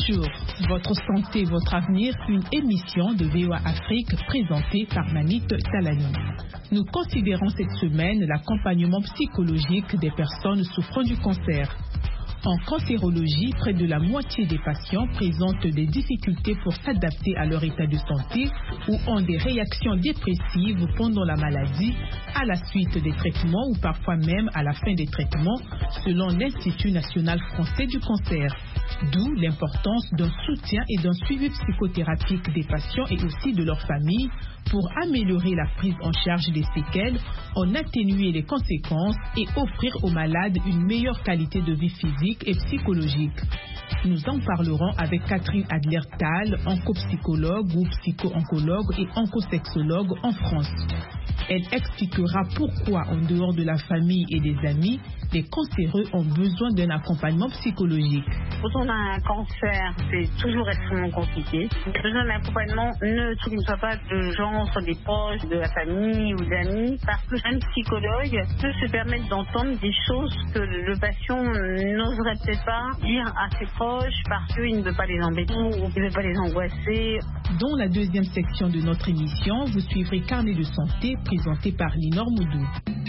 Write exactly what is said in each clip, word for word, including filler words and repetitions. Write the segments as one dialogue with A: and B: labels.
A: Bonjour, votre santé, votre avenir, une émission de V O A Afrique présentée par Manit Talani. Nous considérons cette semaine l'accompagnement psychologique des personnes souffrant du cancer. En cancérologie, près de la moitié des patients présentent des difficultés pour s'adapter à leur état de santé ou ont des réactions dépressives pendant la maladie, à la suite des traitements ou parfois même à la fin des traitements, selon l'Institut national français du cancer. D'où l'importance d'un soutien et d'un suivi psychothérapique des patients et aussi de leurs familles pour améliorer la prise en charge des séquelles, en atténuer les conséquences et offrir aux malades une meilleure qualité de vie physique et psychologique. Nous en parlerons avec Catherine Adler-Tal, oncopsychologue ou psycho-oncologue et oncosexologue en France. Elle expliquera pourquoi, en dehors de la famille et des amis, les cancéreux ont besoin d'un accompagnement psychologique.
B: Quand on a un cancer, c'est toujours extrêmement compliqué. On a besoin d'un accompagnement neutre, qui ne soit pas de gens, soit des proches, de la famille ou d'amis, parce qu'un psychologue peut se permettre d'entendre des choses que le patient n'oserait peut-être pas dire à ses proches parce qu'il ne veut pas les embêter ou qu'il ne veut pas les angoisser.
A: Dans la deuxième section de notre émission, vous suivrez Carnet de santé présenté par Linor Moudou.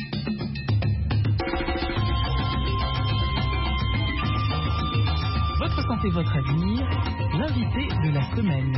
A: Votre santé, votre avenir, l'invité de la semaine.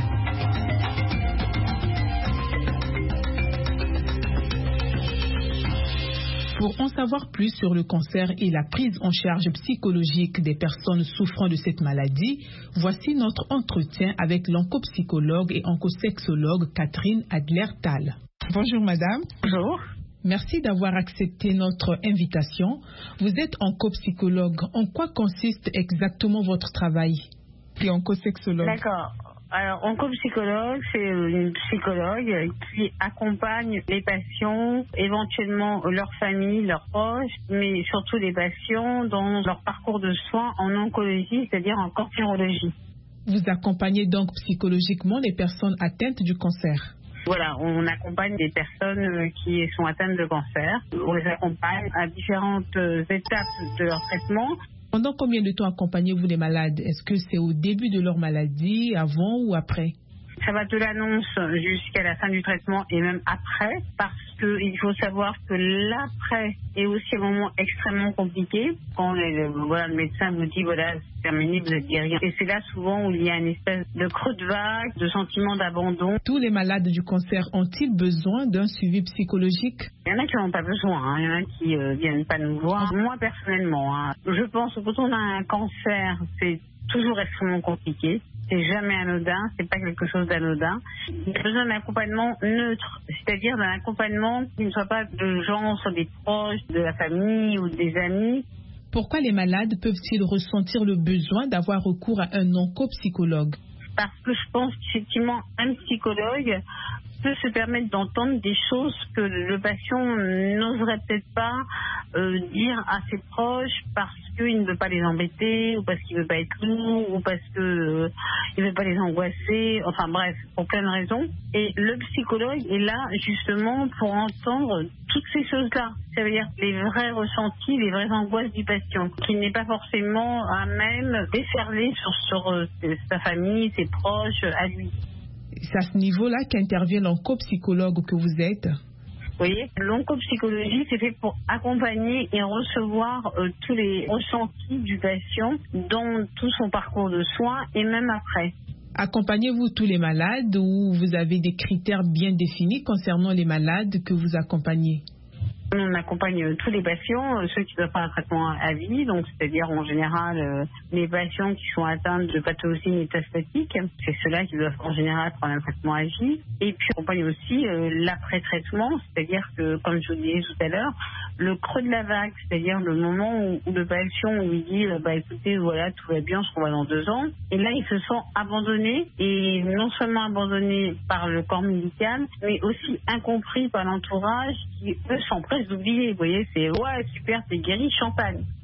A: Pour en savoir plus sur le cancer et la prise en charge psychologique des personnes souffrant de cette maladie, voici notre entretien avec l'oncopsychologue et oncosexologue Catherine Adler-Tal. Bonjour madame.
B: Bonjour.
A: Merci d'avoir accepté notre invitation. Vous êtes oncopsychologue. En quoi consiste exactement votre travail? Et oncosexologue.
B: D'accord. Alors, oncopsychologue, c'est une psychologue qui accompagne les patients, éventuellement leur famille, leurs proches, mais surtout les patients dans leur parcours de soins en oncologie, c'est-à-dire en cancérologie.
A: Vous accompagnez donc psychologiquement les personnes atteintes du cancer?
B: Voilà, on accompagne des personnes qui sont atteintes de cancer. On les accompagne à différentes étapes de leur traitement.
A: Pendant combien de temps accompagnez-vous les malades? Est-ce que c'est au début de leur maladie, avant ou après?
B: Ça va de l'annonce jusqu'à la fin du traitement et même après, parce qu'il faut savoir que l'après est aussi un moment extrêmement compliqué. Quand les, voilà, le médecin vous dit voilà, c'est terminé, vous êtes guéri. Et c'est là souvent où il y a une espèce de creux de vague, de sentiment d'abandon.
A: Tous les malades du cancer ont-ils besoin d'un suivi psychologique?
B: Il y en a qui n'en ont pas besoin, hein. Il y en a qui euh, viennent pas nous voir. Moi personnellement, hein, je pense que quand on a un cancer, c'est toujours extrêmement compliqué. C'est jamais anodin, c'est pas quelque chose d'anodin. Il y a besoin d'un accompagnement neutre, c'est-à-dire d'un accompagnement qui ne soit pas de gens, soit des proches, de la famille ou des amis.
A: Pourquoi les malades peuvent-ils ressentir le besoin d'avoir recours à un oncopsychologue?
B: Parce que je pense qu'effectivement, un psychologue peut se permettre d'entendre des choses que le patient n'oserait peut-être pas euh, dire à ses proches parce qu'il ne veut pas les embêter ou parce qu'il ne veut pas être lourd ou parce qu'il euh, ne veut pas les angoisser, enfin bref, pour plein de raisons. Et le psychologue est là justement pour entendre toutes ces choses-là. Ça veut dire les vrais ressentis, les vraies angoisses du patient, qui n'est pas forcément à même déferler sur, sur euh, sa famille, ses proches, à lui.
A: C'est à ce niveau-là qu'intervient l'oncopsychologue que vous êtes?
B: Vous voyez, l'oncopsychologie, c'est fait pour accompagner et recevoir euh, tous les ressentis du patient dans tout son parcours de soins et même après.
A: Accompagnez-vous tous les malades ou vous avez des critères bien définis concernant les malades que vous accompagnez?
B: On accompagne tous les patients, ceux qui doivent faire un traitement à vie, donc c'est-à-dire en général euh, les patients qui sont atteints de pathologies métastatiques, c'est ceux-là qui doivent en général prendre un traitement à vie. Et puis on accompagne aussi euh, l'après-traitement, c'est-à-dire que, comme je vous disais tout à l'heure, le creux de la vague, c'est-à-dire le moment où, où le patient où il dit euh, bah écoutez voilà tout va bien, je revois dans deux ans, et là il se sent abandonné, et non seulement abandonné par le corps médical, mais aussi incompris par l'entourage qui eux sont presque oubliés. Vous voyez, c'est ouais super, t'es guéri, champagne.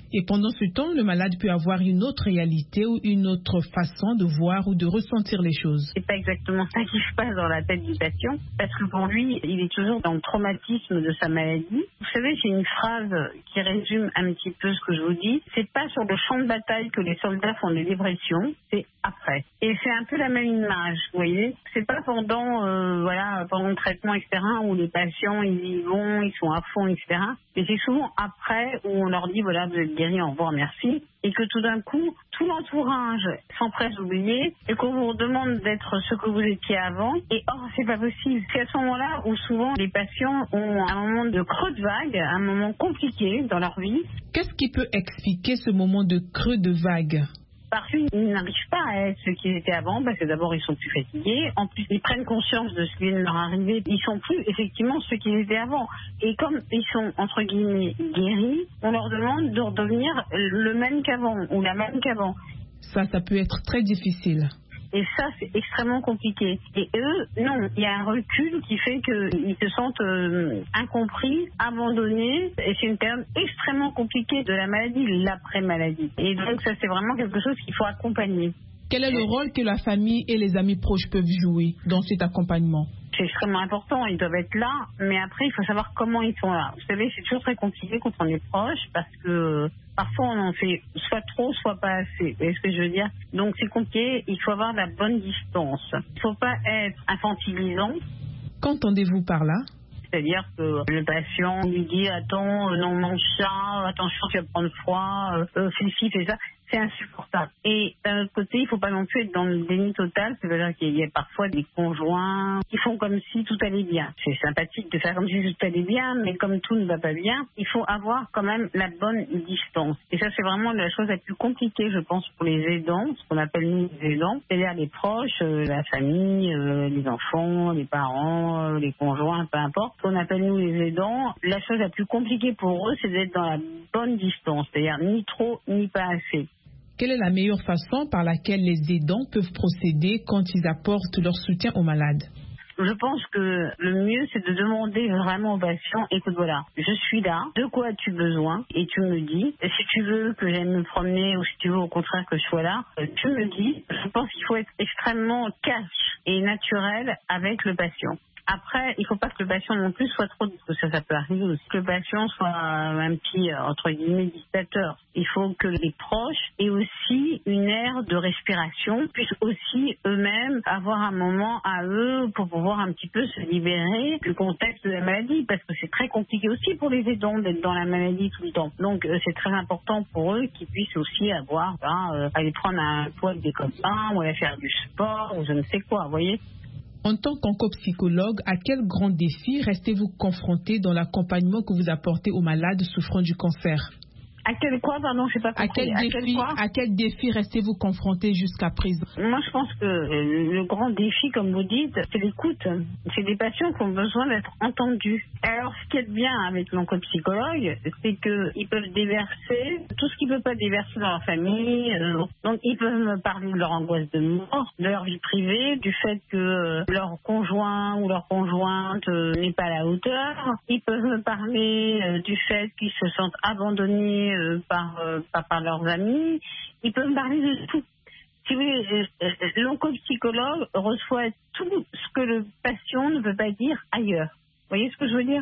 A: Et pendant ce temps, le malade peut avoir une autre réalité ou une autre façon de voir ou de ressentir les choses.
B: C'est pas exactement ça qui se passe dans la tête du patient, parce que pour lui, il est toujours dans le traumatisme de sa maladie. Vous savez, j'ai une phrase qui résume un petit peu ce que je vous dis. C'est pas sur le champ de bataille que les soldats font des dépressions, c'est après. Et c'est un peu la même image, vous voyez. C'est pas pendant, euh, voilà, pendant le traitement, et cetera, où les patients, ils y vont, ils sont à fond, et cetera. Mais c'est souvent après où on leur dit, voilà, vous êtes guéri, au revoir, merci. Et que tout d'un coup, tout l'entourage s'empresse d'oublier et qu'on vous demande d'être ce que vous étiez avant. Et or, c'est pas possible. C'est à ce moment-là où souvent les patients ont un moment de creux de vague, un moment compliqué dans leur vie.
A: Qu'est-ce qui peut expliquer ce moment de creux de vague ?
B: Parce qu'ils n'arrivent pas à être ce qu'ils étaient avant, parce que d'abord ils sont plus fatigués, en plus ils prennent conscience de ce qui vient de leur arriver, ils sont plus effectivement ce qu'ils étaient avant. Et comme ils sont entre guillemets guéris, on leur demande de redevenir le même qu'avant, ou la même qu'avant.
A: Ça, ça peut être très difficile.
B: Et ça, c'est extrêmement compliqué. Et eux, non, il y a un recul qui fait qu'ils se sentent euh, incompris, abandonnés. Et c'est une période extrêmement compliquée de la maladie, l'après-maladie. Et donc ça, c'est vraiment quelque chose qu'il faut accompagner.
A: Quel est le rôle que la famille et les amis proches peuvent jouer dans cet accompagnement ?
B: C'est extrêmement important, ils doivent être là, mais après, il faut savoir comment ils sont là. Vous savez, c'est toujours très compliqué quand on est proche, parce que parfois, on en fait soit trop, soit pas assez. Vous voyez ce que je veux dire ? Donc, c'est compliqué, il faut avoir la bonne distance. Il ne faut pas être infantilisant.
A: Qu'entendez-vous par là ?
B: C'est-à-dire que le patient lui dit « Attends, non, mange ça, attention, tu vas prendre froid, euh, fais ci, fais ça ». C'est insupportable. Et d'un autre côté, il ne faut pas non plus être dans le déni total. C'est-à-dire qu'il y a parfois des conjoints qui font comme si tout allait bien. C'est sympathique de faire comme si tout allait bien, mais comme tout ne va pas bien, il faut avoir quand même la bonne distance. Et ça, c'est vraiment la chose la plus compliquée, je pense, pour les aidants, ce qu'on appelle nous les aidants, c'est-à-dire les proches, euh, la famille, euh, les enfants, les parents, euh, les conjoints, peu importe. Ce qu'on appelle nous les aidants, la chose la plus compliquée pour eux, c'est d'être dans la bonne distance, c'est-à-dire ni trop, ni pas assez.
A: Quelle est la meilleure façon par laquelle les aidants peuvent procéder quand ils apportent leur soutien aux malades ?
B: Je pense que le mieux, c'est de demander vraiment au patient, écoute, voilà, je suis là, de quoi as-tu besoin ? Et tu me dis, et si tu veux que j'aille me promener ou si tu veux au contraire que je sois là, tu me dis. Je pense qu'il faut être extrêmement cash et naturel avec le patient. Après, il ne faut pas que le patient non plus soit trop, parce que ça, ça peut arriver aussi, que le patient soit un petit, entre guillemets, dictateur. Il faut que les proches aient aussi une aire de respiration, puissent aussi eux-mêmes avoir un moment à eux pour pouvoir un petit peu se libérer du contexte de la maladie, parce que c'est très compliqué aussi pour les aidants d'être dans la maladie tout le temps. Donc, euh, c'est très important pour eux qu'ils puissent aussi avoir, ben, euh, aller prendre un pot avec des copains, ou aller faire du sport, ou je ne sais quoi, vous voyez.
A: En tant qu'oncopsychologue, à quel grand défi restez-vous confronté dans l'accompagnement que vous apportez aux malades souffrant du cancer ?
B: À quel quoi, pardon, je sais pas compris.
A: À quel
B: à
A: défi,
B: quel
A: à quel défi restez-vous confronté jusqu'à présent ?
B: Moi, je pense que le grand défi, comme vous dites, c'est l'écoute. C'est des patients qui ont besoin d'être entendus. Alors, ce qui est bien avec l'oncopsychologue, c'est qu'ils peuvent déverser tout ce qu'ils ne peuvent pas déverser dans leur famille. Donc, ils peuvent me parler de leur angoisse de mort, de leur vie privée, du fait que leur conjoint ou leur conjointe n'est pas à la hauteur. Ils peuvent me parler du fait qu'ils se sentent abandonnés par, par, par leurs amis. Ils peuvent me parler de tout. Si vous voulez, l'oncopsychologue reçoit tout ce que le patient ne peut pas dire ailleurs. Vous voyez ce que je veux dire ?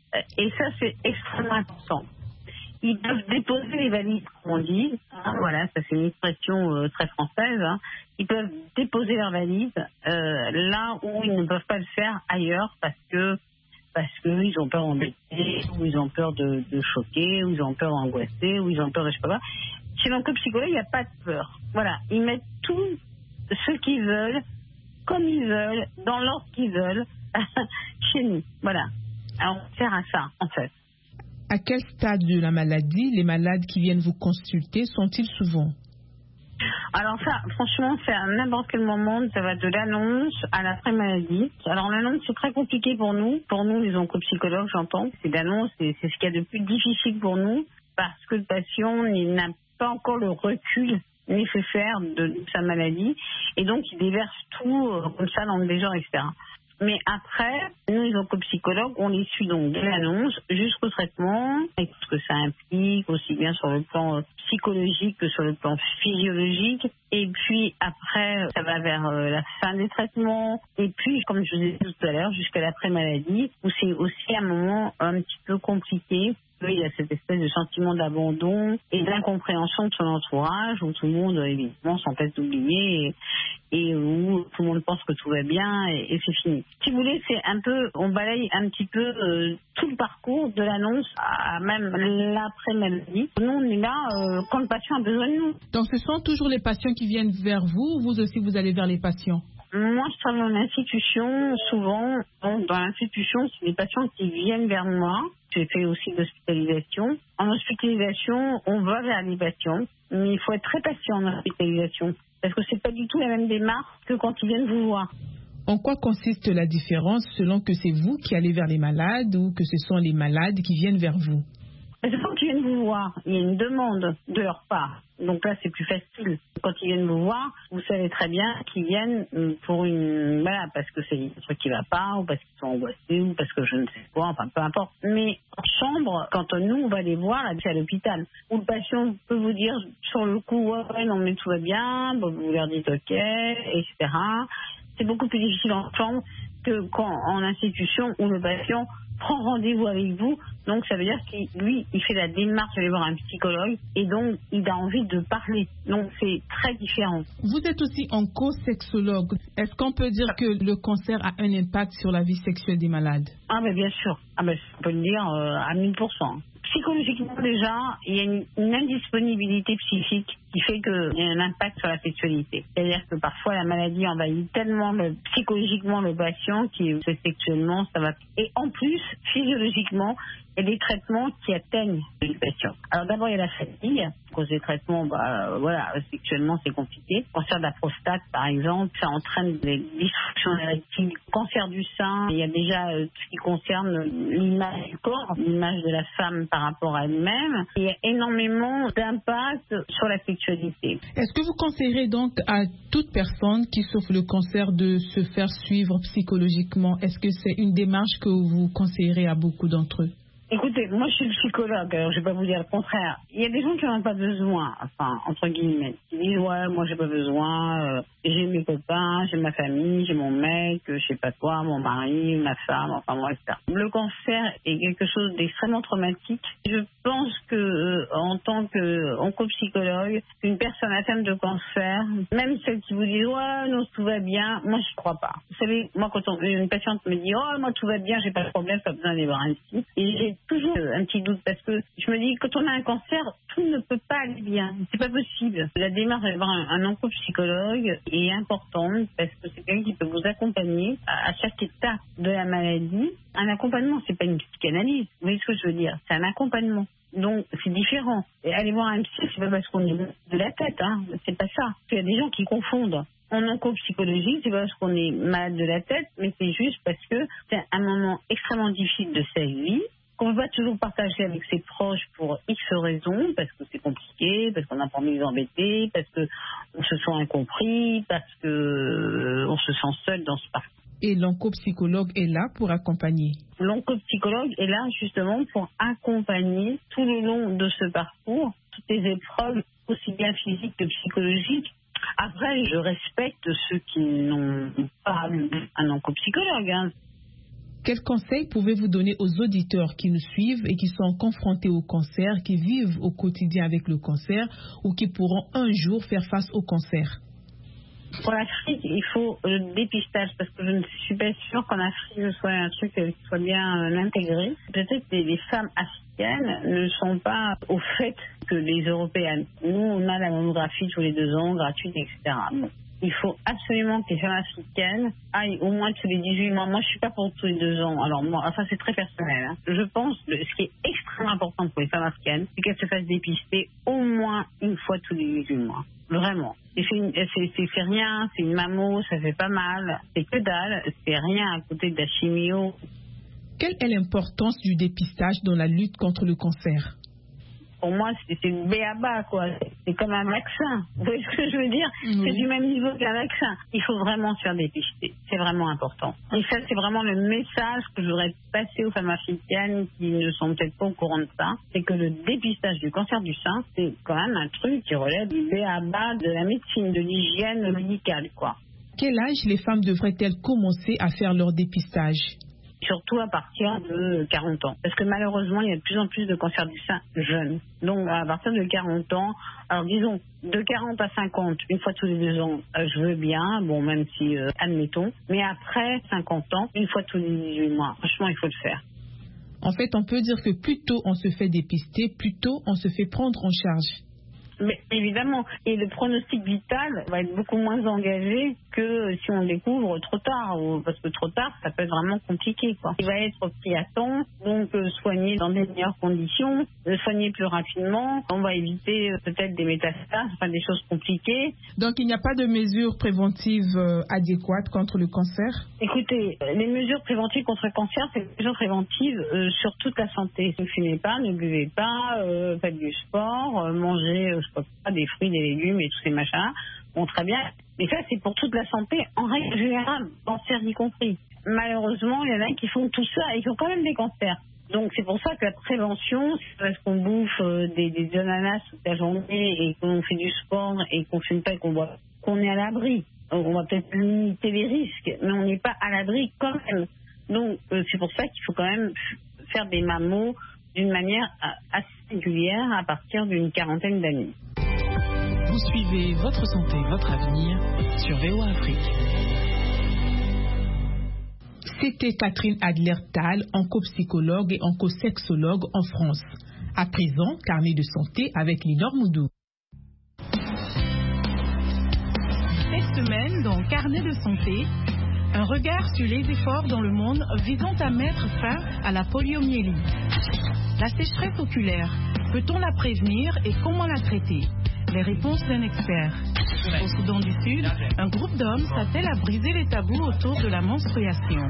B: Et ça, c'est extrêmement important. Ils peuvent déposer les valises, comme on dit. Hein, voilà, ça c'est une expression euh, très française. Hein. Ils peuvent déposer leurs valises euh, là où ils ne peuvent pas le faire ailleurs parce que parce qu'ils ont peur d'embêter, ou ils ont peur de, de choquer, ou ils ont peur d'angoisser, ou ils ont peur de je sais pas quoi. Chez l'oncopsychologue, il n'y a pas de peur. Voilà, ils mettent tout ce qu'ils veulent, comme ils veulent, dans l'ordre qu'ils veulent, chez nous. Voilà. Alors, on sert à ça, en fait.
A: À quel stade de la maladie les malades qui viennent vous consulter sont-ils souvent ?
B: Alors ça, franchement, c'est à n'importe quel moment, ça va de l'annonce à l'après-maladie. Alors l'annonce, c'est très compliqué pour nous, pour nous les oncopsychologues, j'entends. C'est l'annonce, c'est, c'est ce qu'il y a de plus difficile pour nous, parce que le patient il n'a pas encore le recul nécessaire de, de sa maladie, et donc il déverse tout euh, comme ça dans le désordre, et cetera. Mais après, nous, les oncopsychologues, on les suit donc de l'annonce jusqu'au traitement, avec ce que ça implique, aussi bien sur le plan psychologique que sur le plan physiologique. Et puis après, ça va vers euh, la fin des traitements. Et puis, comme je vous ai dit tout à l'heure, jusqu'à l'après-maladie, où c'est aussi un moment un petit peu compliqué. Il y a cette espèce de sentiment d'abandon et d'incompréhension de son entourage, où tout le monde, évidemment, s'empêche d'oublier et, et où tout le monde pense que tout va bien et, et c'est fini. Si vous voulez, c'est un peu, on balaye un petit peu euh, tout le parcours de l'annonce à même l'après-maladie. Nous, on est là euh, quand le patient a besoin de nous.
A: Donc, ce sont toujours les patients qui viennent vers vous, ou vous aussi, vous allez vers les patients?
B: Moi, je travaille en institution, souvent. Donc, dans l'institution, c'est des patients qui viennent vers moi. J'ai fait aussi l'hospitalisation. En hospitalisation, on va vers les patients, mais il faut être très patient en hospitalisation, parce que c'est pas du tout la même démarche que quand ils viennent vous voir.
A: En quoi consiste la différence selon que c'est vous qui allez vers les malades ou que ce sont les malades qui viennent vers vous?
B: C'est quand ils viennent vous voir, il y a une demande de leur part. Donc là, c'est plus facile. Quand ils viennent vous voir, vous savez très bien qu'ils viennent pour une... Voilà, parce que c'est un truc qui va pas, ou parce qu'ils sont angoissés, ou parce que je ne sais quoi, enfin, peu importe. Mais en chambre, quand nous, on va les voir, là, c'est à l'hôpital, où le patient peut vous dire sur le coup, ouais, ouais non, mais tout va bien, bon, vous leur dites OK, et cetera. C'est beaucoup plus difficile en chambre que quand en institution, où le patient prend rendez-vous avec vous, donc ça veut dire qu'il lui, il fait la démarche d'aller voir un psychologue et donc il a envie de parler. Donc c'est très différent.
A: Vous êtes aussi oncosexologue. Est-ce qu'on peut dire que le cancer a un impact sur la vie sexuelle des malades?
B: Ah ben bien sûr, ah ben, on peut le dire euh, à mille pour cent. Psychologiquement déjà, il y a une, une indisponibilité psychique qui fait qu'il y a un impact sur la sexualité. C'est-à-dire que parfois la maladie envahit tellement le, psychologiquement le patient qui sexuellement ça va. Et en plus, physiologiquement, il y a des traitements qui atteignent le patient. Alors d'abord il y a la fatigue, à cause des traitements, bah voilà, sexuellement c'est compliqué. Cancer de la prostate par exemple, ça entraîne des dysfonctions érectiles. Cancer du sein, il y a déjà euh, tout ce qui concerne l'image du corps, l'image de la femme par rapport à elle-même. Il y a énormément d'impact sur la sexualité.
A: Est-ce que vous conseillerez donc à toute personne qui souffre le cancer de se faire suivre psychologiquement? Est-ce que c'est une démarche que vous conseillerez à beaucoup d'entre eux?
B: Écoutez, moi je suis psychologue, alors je vais pas vous dire le contraire. Il y a des gens qui n'en ont pas besoin, enfin, entre guillemets. Qui disent, ouais, moi j'ai pas besoin, euh, j'ai mes copains, j'ai ma famille, j'ai mon mec, je sais pas quoi, mon mari, ma femme, enfin moi, et cetera. Le cancer est quelque chose d'extrêmement traumatique. Je pense que, euh, en tant qu'oncopsychologue, une personne atteinte de cancer, même celle qui vous dit, ouais, non, tout va bien, moi je crois pas. Vous savez, moi quand on, une patiente me dit, oh, moi tout va bien, j'ai pas de problème, pas besoin d'aller voir un psy. Et j'ai toujours un petit doute parce que je me dis quand on a un cancer, tout ne peut pas aller bien. C'est pas possible. La démarche d'aller voir un, un oncopsychologue est importante parce que c'est quelqu'un qui peut vous accompagner à, à chaque étape de la maladie. Un accompagnement, c'est pas une psychanalyse. Vous voyez ce que je veux dire? C'est un accompagnement. Donc c'est différent. Et aller voir un psy, c'est pas parce qu'on est de la tête, hein. C'est pas ça. Il y a des gens qui confondent. En oncopsychologie, c'est pas parce qu'on est malade de la tête, mais c'est juste parce que c'est un moment extrêmement difficile de sa vie, qu'on va toujours partager avec ses proches pour X raisons, parce que c'est compliqué, parce qu'on n'a pas envie de les embêter, parce qu'on se sent incompris, parce qu'on euh, se sent seul dans ce parcours.
A: Et l'oncopsychologue est là pour accompagner?
B: L'oncopsychologue est là justement pour accompagner tout le long de ce parcours, toutes les épreuves, aussi bien physiques que psychologiques. Après, je respecte ceux qui n'ont pas un oncopsychologue, hein.
A: Quels conseils pouvez-vous donner aux auditeurs qui nous suivent et qui sont confrontés au cancer, qui vivent au quotidien avec le cancer ou qui pourront un jour faire face au cancer?
B: Pour l'Afrique, il faut le dépistage parce que je ne suis pas sûre qu'en Afrique ce soit un truc qui soit bien euh, intégré. Peut-être que les femmes africaines ne sont pas au fait que les Européennes. Nous, on a la mammographie tous les deux ans, gratuite, et cetera. Bon. Il faut absolument que les femmes africaines aillent au moins tous les dix-huit mois. Moi, je suis pas pour tous les deux ans. Alors, moi, enfin, c'est très personnel, hein. Je pense que ce qui est extrêmement important pour les femmes africaines, c'est qu'elles se fassent dépister au moins une fois tous les dix-huit mois. Vraiment. Et c'est, une, c'est, c'est, c'est rien, c'est une mammo, ça fait pas mal. C'est que dalle, c'est rien à côté de la chimio.
A: Quelle est l'importance du dépistage dans la lutte contre le cancer?
B: pour moi, c'est, c'est le B A B A, quoi. C'est comme un vaccin. Vous voyez ce que je veux dire? Oui. C'est du même niveau qu'un vaccin. Il faut vraiment se faire dépister. C'est vraiment important. Et ça, c'est vraiment le message que je voudrais passer aux femmes africaines qui ne sont peut-être pas au courant de ça. C'est que le dépistage du cancer du sein, c'est quand même un truc qui relève du B A B A, de la médecine, de l'hygiène médicale, quoi.
A: Quel âge les femmes devraient-elles commencer à faire leur dépistage?
B: Surtout à partir de quarante ans. Parce que malheureusement, il y a de plus en plus de cancers du sein jeunes. Donc à partir de quarante ans, alors disons de quarante à cinquante, une fois tous les deux ans, euh, je veux bien, bon même si, euh, admettons. Mais après cinquante ans, une fois tous les dix-huit mois, franchement, il faut le faire.
A: En fait, on peut dire que plus tôt on se fait dépister, plus tôt on se fait prendre en charge.
B: Mais évidemment, et le pronostic vital va être beaucoup moins engagé que si on découvre trop tard, parce que trop tard, ça peut être vraiment compliqué, quoi. Il va être pris à temps, donc euh, soigné dans des meilleures conditions, euh, soigner plus rapidement, on va éviter euh, peut-être des métastases, enfin des choses compliquées.
A: Donc il n'y a pas de mesures préventives euh, adéquates contre le cancer?
B: Écoutez, les mesures préventives contre le cancer, c'est des mesures préventives euh, sur toute la santé. Ne fumez pas, ne buvez pas, euh, faites du sport, euh, mangez euh, pas des fruits, des légumes et tous ces machins. Bon, très bien. Mais ça, c'est pour toute la santé, en règle générale, cancer y compris. Malheureusement, il y en a qui font tout ça et qui ont quand même des cancers. Donc, c'est pour ça que la prévention, c'est parce qu'on bouffe euh, des, des ananas toute la journée et qu'on fait du sport et qu'on fume pas et qu'on boit, qu'on est à l'abri. Donc, on va peut-être limiter les risques, mais on n'est pas à l'abri quand même. Donc, euh, c'est pour ça qu'il faut quand même faire des mammos d'une manière assez régulière à partir d'une quarantaine d'années.
C: Vous suivez Votre Santé, Votre Avenir sur V O A Afrique.
A: C'était Catherine Adler-Tal, oncopsychologue et oncosexologue en France. À présent, carnet de santé avec Linor Moudou.
D: Cette semaine, dans Carnet de santé, un regard sur les efforts dans le monde visant à mettre fin à la poliomyélite. La sécheresse oculaire, peut-on la prévenir et comment la traiter? Les réponses d'un expert. Au Soudan du Sud, un groupe d'hommes s'attelle à briser les tabous autour de la menstruation.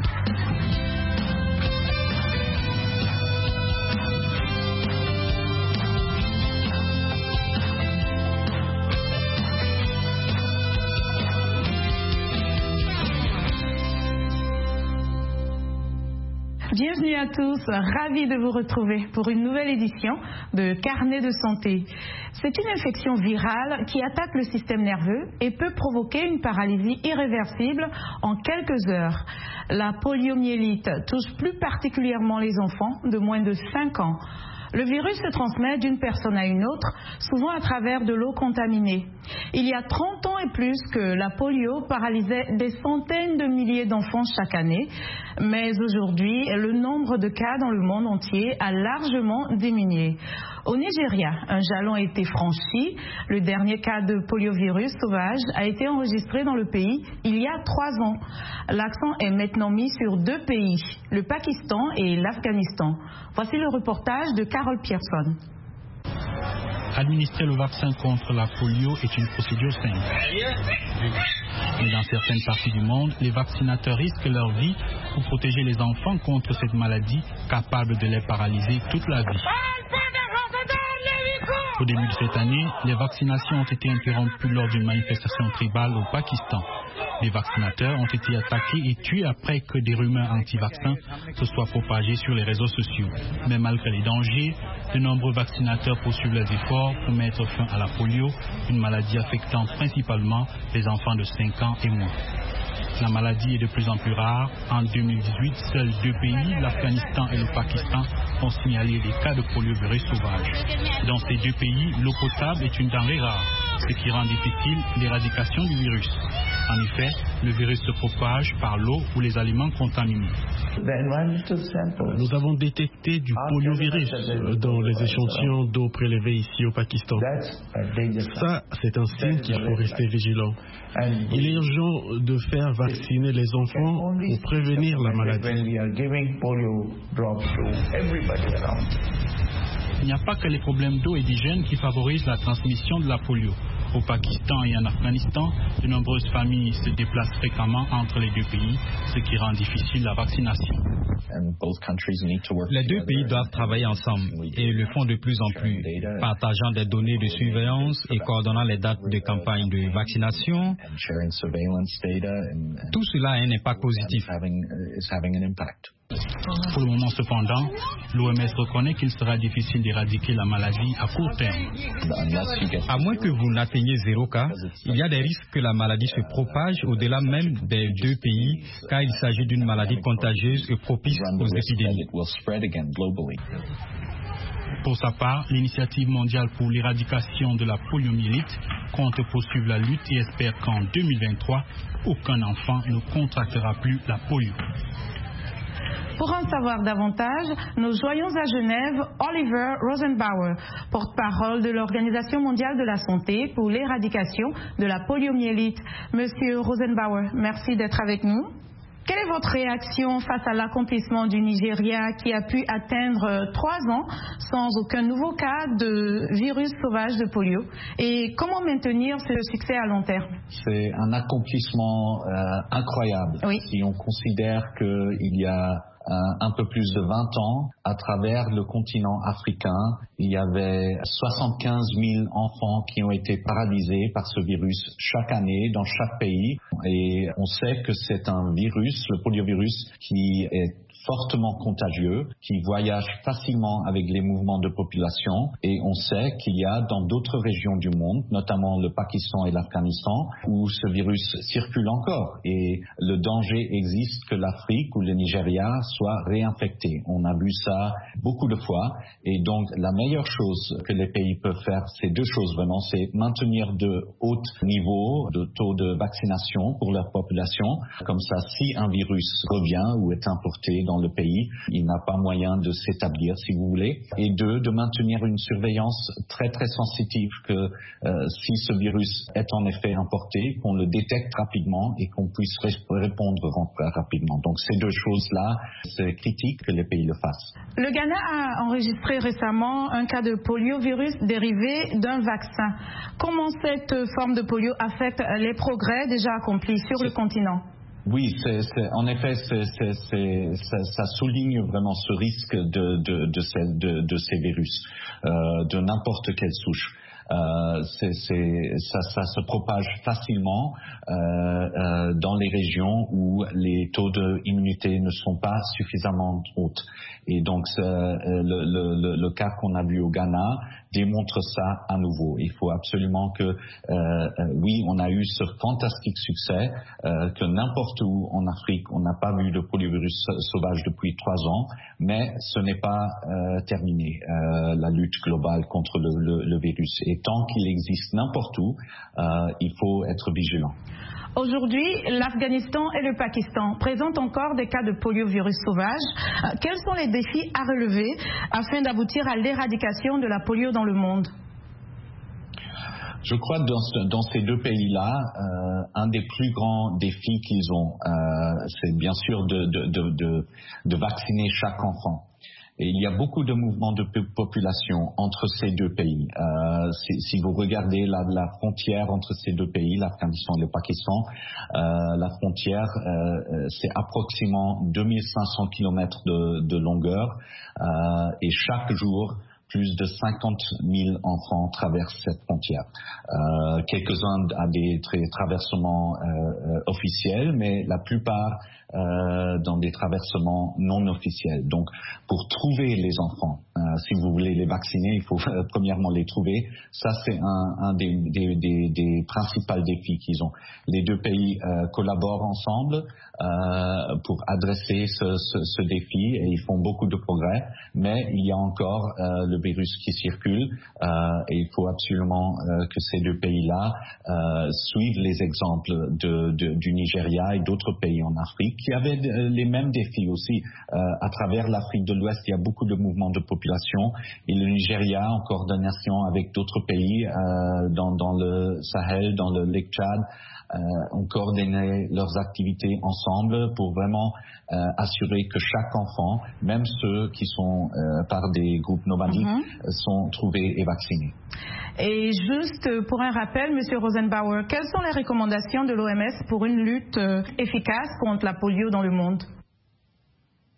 D: Bienvenue à tous, ravi de vous retrouver pour une nouvelle édition de Carnet de santé. C'est une infection virale qui attaque le système nerveux et peut provoquer une paralysie irréversible en quelques heures. La poliomyélite touche plus particulièrement les enfants de moins de cinq ans. Le virus se transmet d'une personne à une autre, souvent à travers de l'eau contaminée. Il y a trente ans et plus que la polio paralysait des centaines de milliers d'enfants chaque année. Mais aujourd'hui, le nombre de cas dans le monde entier a largement diminué. Au Nigeria, un jalon a été franchi. Le dernier cas de poliovirus sauvage a été enregistré dans le pays il y a trois ans. L'accent est maintenant mis sur deux pays, le Pakistan et l'Afghanistan. Voici le reportage de Carole Pierson.
E: Administrer le vaccin contre la polio est une procédure simple. Mais dans certaines parties du monde, les vaccinateurs risquent leur vie pour protéger les enfants contre cette maladie capable de les paralyser toute la vie. Au début de cette année, les vaccinations ont été interrompues lors d'une manifestation tribale au Pakistan. Les vaccinateurs ont été attaqués et tués après que des rumeurs anti-vaccins se soient propagées sur les réseaux sociaux. Mais malgré les dangers, de nombreux vaccinateurs poursuivent leurs efforts pour mettre fin à la polio, une maladie affectant principalement les enfants de cinq ans et moins. La maladie est de plus en plus rare. En deux mille dix-huit, seuls deux pays, l'Afghanistan et le Pakistan, ont signalé des cas de poliovirus sauvage. Dans ces deux pays, l'eau potable est une denrée rare, ce qui rend difficile l'éradication du virus. En effet, le virus se propage par l'eau ou les aliments contaminés.
F: Nous avons détecté du poliovirus dans les échantillons d'eau prélevés ici au Pakistan. Ça, c'est un signe qu'il faut rester vigilant. Il est urgent de faire vacciner les enfants pour prévenir la maladie.
E: Il n'y a pas que les problèmes d'eau et d'hygiène qui favorisent la transmission de la polio. Au Pakistan et en Afghanistan, de nombreuses familles se déplacent fréquemment entre les deux pays, ce qui rend difficile la vaccination.
G: Les deux pays doivent travailler ensemble et le font de plus en plus, partageant des données de surveillance et coordonnant les dates de campagne de vaccination. Tout cela a un impact positif.
E: Pour le moment cependant, l'O M S reconnaît qu'il sera difficile d'éradiquer la maladie à court terme.
G: À moins que vous n'atteigniez zéro cas, il y a des risques que la maladie se propage au-delà même des deux pays, car il s'agit d'une maladie contagieuse et propice aux épidémies.
E: Pour sa part, l'Initiative mondiale pour l'éradication de la poliomyélite compte poursuivre la lutte et espère qu'en deux mille vingt-trois, aucun enfant ne contractera plus la polio.
D: Pour en savoir davantage, nous joignons à Genève Oliver Rosenbauer, porte-parole de l'Organisation mondiale de la santé pour l'éradication de la poliomyélite. Monsieur Rosenbauer, merci d'être avec nous. Quelle est votre réaction face à l'accomplissement du Nigeria qui a pu atteindre trois ans sans aucun nouveau cas de virus sauvage de polio? Et comment maintenir ce succès à long terme?
H: C'est un accomplissement euh, incroyable.
D: Oui.
H: Si on considère qu'il y a un peu plus de vingt ans, à travers le continent africain, il y avait soixante-quinze mille enfants qui ont été paralysés par ce virus chaque année dans chaque pays. Et on sait que c'est un virus, le poliovirus, qui est fortement contagieux, qui voyage facilement avec les mouvements de population, et on sait qu'il y a dans d'autres régions du monde, notamment le Pakistan et l'Afghanistan, où ce virus circule encore, et le danger existe que l'Afrique ou le Nigeria soit réinfecté. On a vu ça beaucoup de fois, et donc la meilleure chose que les pays peuvent faire, c'est deux choses vraiment, c'est maintenir de hauts niveaux de taux de vaccination pour leur population, comme ça si un virus revient ou est importé dans le pays, il n'a pas moyen de s'établir, si vous voulez. Et deux, de maintenir une surveillance très très sensitive que euh, si ce virus est en effet importé, qu'on le détecte rapidement et qu'on puisse répondre rapidement. Donc ces deux choses-là, c'est critique que les pays le fassent.
D: Le Ghana a enregistré récemment un cas de poliovirus dérivé d'un vaccin. Comment cette forme de polio affecte les progrès déjà accomplis sur le continent?
H: Oui, c'est, c'est, en effet, c'est, c'est, c'est, ça, ça souligne vraiment ce risque de, de, de, ces, de, de ces virus, euh, de n'importe quelle souche. Euh, c'est, c'est, ça, ça se propage facilement euh, euh, dans les régions où les taux d'immunité ne sont pas suffisamment hauts. Et donc, c'est, euh, le, le, le cas qu'on a vu au Ghana démontre ça à nouveau. Il faut absolument que, euh, euh, oui, on a eu ce fantastique succès, euh, que n'importe où en Afrique, on n'a pas vu de poliovirus sauvage depuis trois ans, mais ce n'est pas euh, terminé, euh, la lutte globale contre le, le, le virus. Et tant qu'il existe n'importe où, euh, il faut être vigilant.
D: Aujourd'hui, l'Afghanistan et le Pakistan présentent encore des cas de poliovirus sauvage. Quels sont les défis à relever afin d'aboutir à l'éradication de la polio dans le monde?
H: Je crois que dans, dans ces deux pays-là, euh, un des plus grands défis qu'ils ont, euh, c'est bien sûr de, de, de, de, de vacciner chaque enfant. Et il y a beaucoup de mouvements de population entre ces deux pays. Euh, si, si vous regardez la, la frontière entre ces deux pays, l'Afghanistan et le Pakistan, euh, la frontière, euh, c'est approximativement deux mille cinq cents kilomètres de, de longueur, euh, et chaque jour, plus de cinquante mille enfants traversent cette frontière. Euh, quelques-uns à des tra- traversements euh, officiels, mais la plupart euh, dans des traversements non officiels. Donc, pour trouver les enfants, euh, si vous voulez les vacciner, il faut euh, premièrement les trouver. Ça, c'est un, un des, des, des, des principaux défis qu'ils ont. Les deux pays euh, collaborent ensemble euh, pour adresser ce, ce, ce défi et ils font beaucoup de progrès, mais il y a encore euh, le virus qui circule euh, et il faut absolument euh, que ces deux pays-là euh, suivent les exemples de, de, du Nigeria et d'autres pays en Afrique qui avaient les mêmes défis aussi. Euh, à travers l'Afrique de l'Ouest, il y a beaucoup de mouvements de population et le Nigeria, en coordination avec d'autres pays euh, dans, dans le Sahel, dans le Lake Tchad, Euh, ont coordonné leurs activités ensemble pour vraiment euh, assurer que chaque enfant, même ceux qui sont euh, par des groupes nomadiques, mm-hmm. sont trouvés et vaccinés.
D: Et juste pour un rappel, Monsieur Rosenbauer, quelles sont les recommandations de l'O M S pour une lutte efficace contre la polio dans le monde?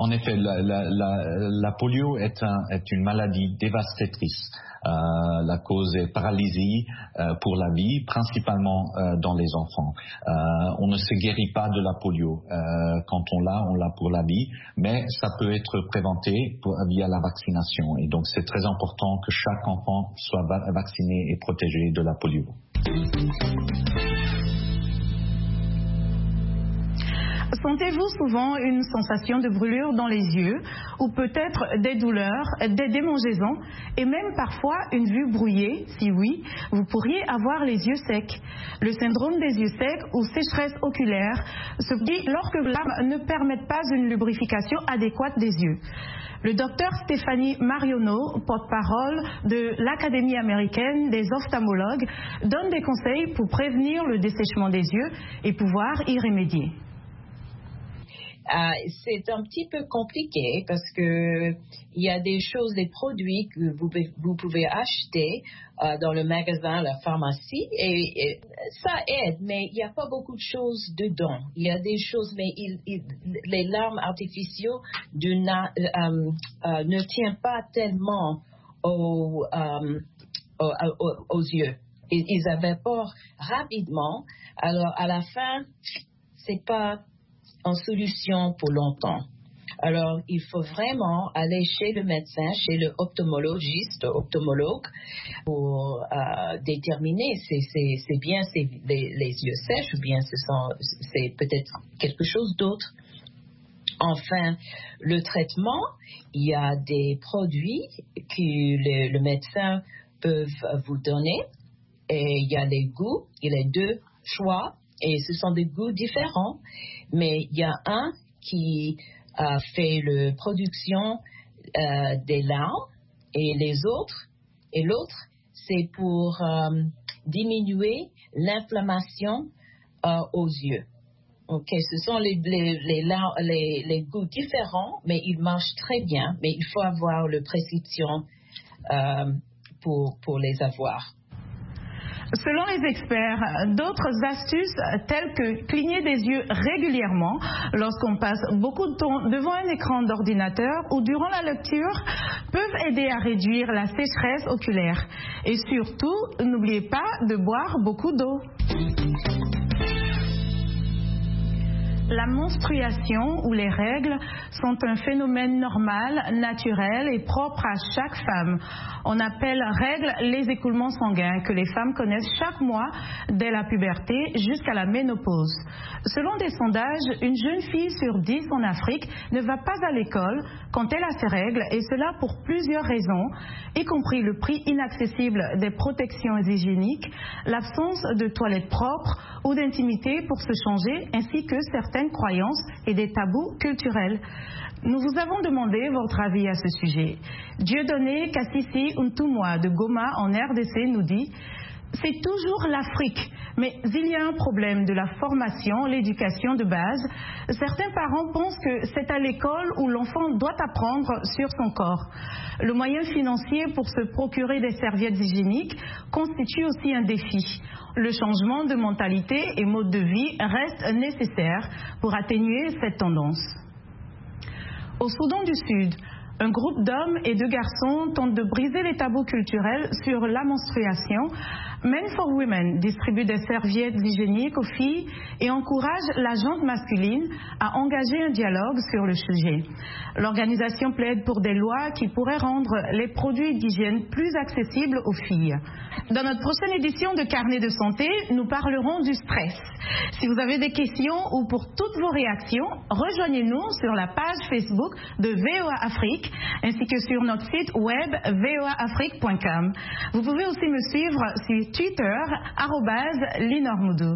H: En effet, la, la, la, la polio est, un, est une maladie dévastatrice. Euh, la cause est paralysie euh, pour la vie, principalement euh, dans les enfants. Euh, on ne se guérit pas de la polio. Euh, quand on l'a, on l'a pour la vie, mais ça peut être préventé pour, via la vaccination. Et donc c'est très important que chaque enfant soit va- vacciné et protégé de la polio.
D: Sentez-vous souvent une sensation de brûlure dans les yeux ou peut-être des douleurs, des démangeaisons et même parfois une vue brouillée? Si oui, vous pourriez avoir les yeux secs. Le syndrome des yeux secs ou sécheresse oculaire se produit lorsque les larmes ne permettent pas une lubrification adéquate des yeux. Le docteur Stéphanie Marionneau, porte-parole de l'Académie américaine des ophtalmologues, donne des conseils pour prévenir le dessèchement des yeux et pouvoir y remédier.
I: Euh, c'est un petit peu compliqué parce que il y a des choses, des produits que vous, vous pouvez acheter euh, dans le magasin, la pharmacie, et, et ça aide, mais il n'y a pas beaucoup de choses dedans. Il y a des choses, mais il, il, les larmes artificielles du na, euh, euh, ne tiennent pas tellement aux, euh, aux, aux, aux yeux. Ils, ils évaporent rapidement. Alors à la fin, c'est pas en solution pour longtemps. Alors, il faut vraiment aller chez le médecin, chez le ophtalmologiste, ophtalmologue, pour euh, déterminer si c'est, c'est bien c'est les, les yeux sèches ou bien ce sont, c'est peut-être quelque chose d'autre. Enfin, le traitement, il y a des produits que le, le médecin peut vous donner et il y a les goûts, il y a deux choix et ce sont des goûts différents. Mais il y a un qui a fait la production euh, des larmes et les autres, et l'autre, c'est pour euh, diminuer l'inflammation euh, aux yeux. Ok, ce sont les, les, les, les, les goûts différents, mais ils marchent très bien, mais il faut avoir la prescription euh, pour, pour les avoir.
D: Selon les experts, d'autres astuces telles que cligner des yeux régulièrement lorsqu'on passe beaucoup de temps devant un écran d'ordinateur ou durant la lecture peuvent aider à réduire la sécheresse oculaire. Et surtout, n'oubliez pas de boire beaucoup d'eau. La menstruation ou les règles sont un phénomène normal, naturel et propre à chaque femme. On appelle règles les écoulements sanguins que les femmes connaissent chaque mois dès la puberté jusqu'à la ménopause. Selon des sondages, une jeune fille sur dix en Afrique ne va pas à l'école quand elle a ses règles et cela pour plusieurs raisons, y compris le prix inaccessible des protections hygiéniques, l'absence de toilettes propres ou d'intimité pour se changer ainsi que certaines croyances et des tabous culturels. Nous vous avons demandé votre avis à ce sujet. Dieudonné Kassisi Ntumwa de Goma en R D C nous dit « C'est toujours l'Afrique, mais il y a un problème de la formation, l'éducation de base. Certains parents pensent que c'est à l'école où l'enfant doit apprendre sur son corps. Le moyen financier pour se procurer des serviettes hygiéniques constitue aussi un défi. Le changement de mentalité et mode de vie reste nécessaire pour atténuer cette tendance. » Au Soudan du Sud, un groupe d'hommes et de garçons tente de briser les tabous culturels sur la menstruation. Men for Women distribue des serviettes hygiéniques aux filles et encourage la gente masculine à engager un dialogue sur le sujet. L'organisation plaide pour des lois qui pourraient rendre les produits d'hygiène plus accessibles aux filles. Dans notre prochaine édition de Carnet de santé, nous parlerons du stress. Si vous avez des questions ou pour toutes vos réactions, rejoignez-nous sur la page Facebook de V O A Afrique ainsi que sur notre site web v o a afrique point com. Vous pouvez aussi me suivre sur Twitter, arobase linormoudou.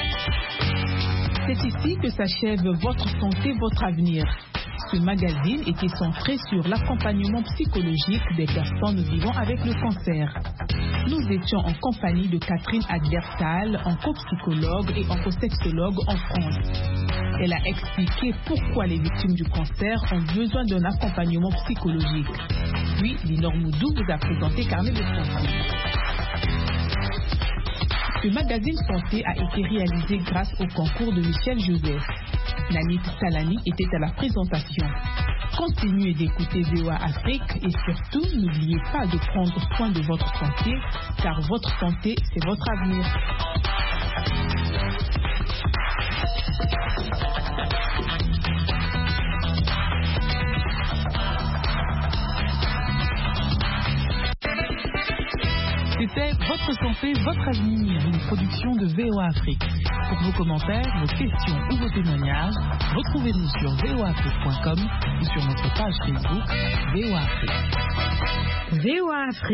A: C'est ici que s'achève Votre santé, votre avenir. Ce magazine était centré sur l'accompagnement psychologique des personnes vivant avec le cancer. Nous étions en compagnie de Catherine Adler-Stahl, oncopsychologue et oncosexologue en France. Elle a expliqué pourquoi les victimes du cancer ont besoin d'un accompagnement psychologique. Puis, Linor Moudou vous a présenté Carnet de santé. Ce magazine santé a été réalisé grâce au concours de Michel Joseph. Nanit Talani était à la présentation. Continuez d'écouter V O A Afrique et surtout, n'oubliez pas de prendre soin de votre santé, car votre santé, c'est votre avenir. C'était Votre santé, votre avenir, une production de V O A Afrique. Pour vos commentaires, vos questions ou vos témoignages, retrouvez-nous sur v o a afrique point com ou sur notre page Facebook V O A Afrique.
D: V O A Afrique.